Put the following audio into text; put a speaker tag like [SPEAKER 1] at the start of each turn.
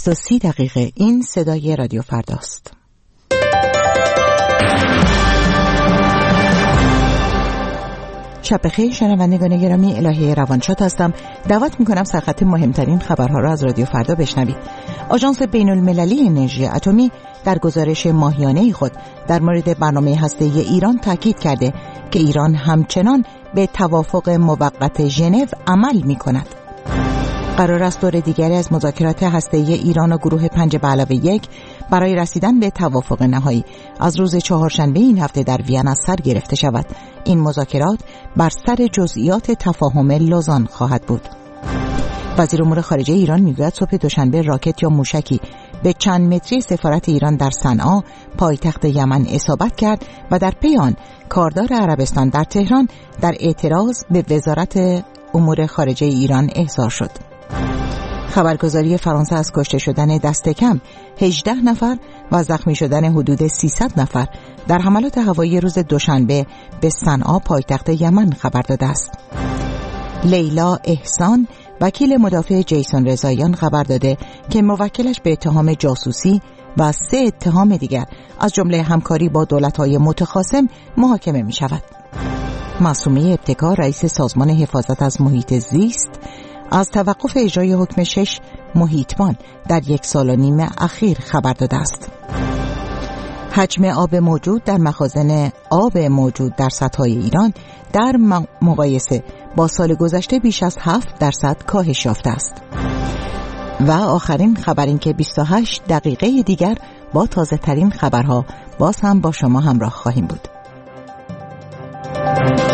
[SPEAKER 1] 8:30 این صدای رادیو فرداست. شب بخیر شنوندگان گرامی، الهه روانشاد هستم. دعوت میکنم سرخط مهمترین خبرها را از رادیو فردا بشنوید. آژانس بین المللی انرژی اتمی در گزارش ماهیانه خود در مورد برنامه هسته‌ای ایران تاکید کرده که ایران همچنان به توافق موقت ژنو عمل میکند. قرار است دور دیگری از مذاکرات هسته‌ای ایران و گروه 5+1 برای رسیدن به توافق نهایی از روز چهارشنبه این هفته در وین سر گرفته شود. این مذاکرات بر سر جزئیات تفاهم لوزان خواهد بود. وزیر امور خارجه ایران میگوید صبح دوشنبه راکت یا موشکی به چند متری سفارت ایران در صنعا پایتخت یمن اصابت کرد و در پی آن کاردار عربستان در تهران در اعتراض به وزارت امور خارجه ایران احضار شد. خبرگزاری فرانسه از کشته شدن دست کم 18 نفر و زخمی شدن حدود 300 نفر در حملات هوایی روز دوشنبه به صنعا پایتخت یمن خبر داده است. لیلا احسان وکیل مدافع جیسون رضاییان خبر داده که موکلش به اتهام جاسوسی و 3 اتهام دیگر از جمله همکاری با دولت‌های متخاصم محاکمه می شود. معصومه ابتکار رئیس سازمان حفاظت از محیط زیست از توقف اجرای حکم 6 محیطبان در 1.5 سال اخیر خبر داده است. حجم آب موجود در مخازن آب موجود در سدهای ایران در مقایسه با سال گذشته بیش از 7% کاهش یافته است. و آخرین خبر این که 28 دقیقه دیگر با تازه ترین خبرها باز هم با شما همراه خواهیم بود.